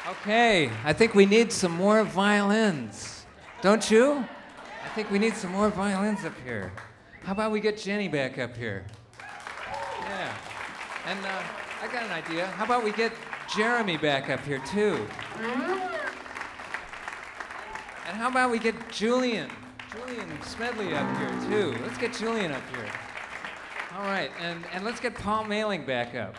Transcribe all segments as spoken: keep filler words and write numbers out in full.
Okay, I think we need some more violins. Don't you? I think we need some more violins up here. How about we get Jenny back up here? Yeah. And uh, I got an idea. How about we get Jeremy back up here, too? And how about we get Julian? Julian Smedley up here, too. Let's get Julian up here. All right, and, and let's get Paul Mailing back up.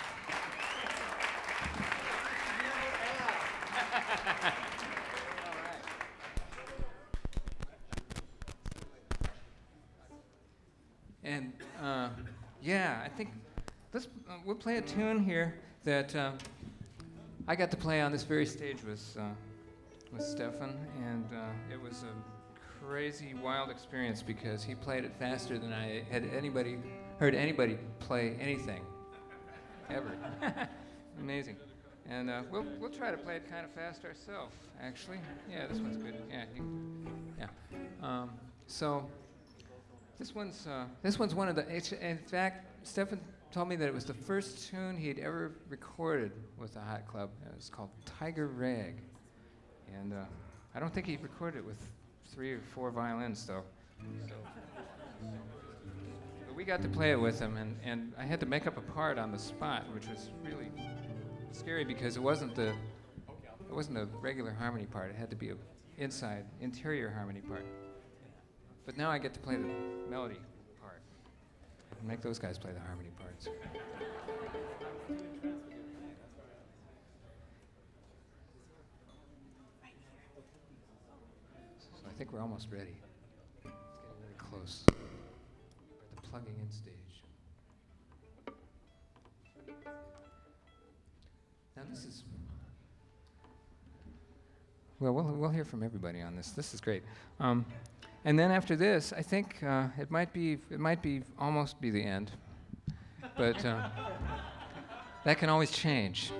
And uh, yeah, I think let's uh, we'll play a tune here that uh, I got to play on this very stage with uh, with Stefan, and uh, it was a crazy, wild experience because he played it faster than I had anybody heard anybody play anything ever. Amazing. And uh, we'll we'll try to play it kind of fast ourselves, actually. Yeah, this one's good. Yeah, you, yeah. Um, so. This one's uh, this one's one of the. It's, in fact, Stefan told me that it was the first tune he'd ever recorded with the Hot Club. It was called Tiger Rag, and uh, I don't think he recorded it with three or four violins, though. So, but we got to play it with him, and, and I had to make up a part on the spot, which was really scary because it wasn't the it wasn't a regular harmony part. It had to be a inside interior harmony part. But now I get to play the melody part and make those guys play the harmony parts. So I think we're almost ready. It's getting really close. We're at the plugging in stage. Now this is, well, we'll, we'll hear from everybody on this. This is great. Um, And then after this, I think uh, it might be it might be almost be the end, but uh, that can always change.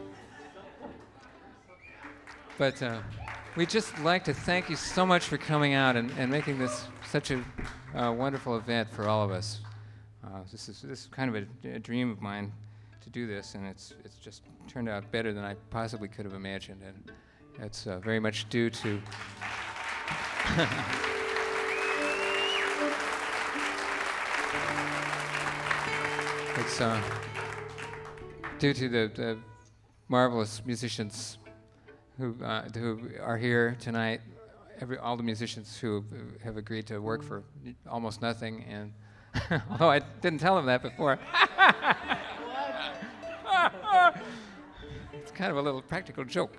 But uh, we'd just like to thank you so much for coming out and, and making this such a uh, wonderful event for all of us. Uh, this is this is kind of a, a dream of mine to do this, and it's it's just turned out better than I possibly could have imagined, and it's uh, very much due to. It's uh, due to the, the marvelous musicians who uh, who are here tonight. Every all the musicians who have agreed to work for almost nothing, and although I didn't tell them that before, it's kind of a little practical joke.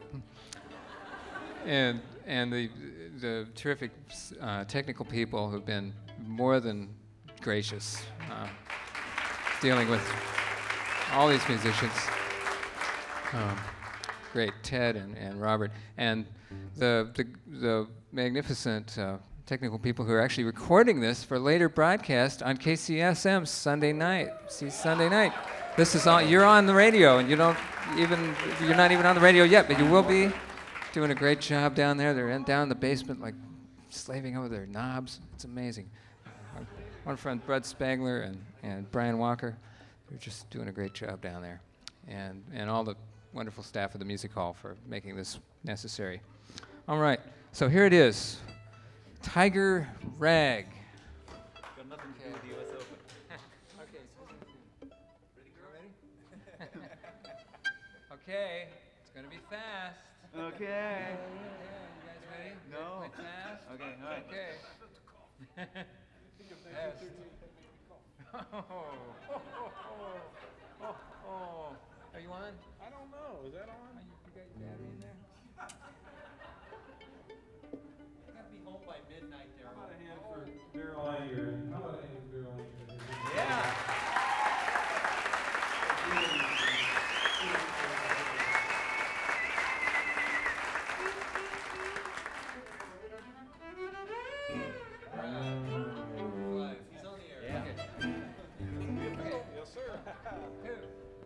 And and the the terrific uh, technical people who've been more than gracious. Uh, dealing with all these musicians. Um, great, Ted and, and Robert. And the the, the magnificent uh, technical people who are actually recording this for later broadcast on K C S M Sunday night. See, Sunday night. This is all, you're on the radio, and you don't even, you're not even on the radio yet, but you will be doing a great job down there. They're in, down in the basement, like slaving over their knobs. It's amazing. One friend, Bud Spangler and, and Brian Walker, they're just doing a great job down there. And, and all the wonderful staff of the music hall for making this necessary. All right, so here it is, Tiger Rag. Got nothing to do with the U S Open. Okay. Ready? Okay, it's gonna be fast. Okay. Okay, you guys ready? No. Ready to play fast? Okay, all right. Okay. Yes. Oh, oh, oh, oh, oh. Are you on? I don't know. Is that on? Are you, you got your battery in there?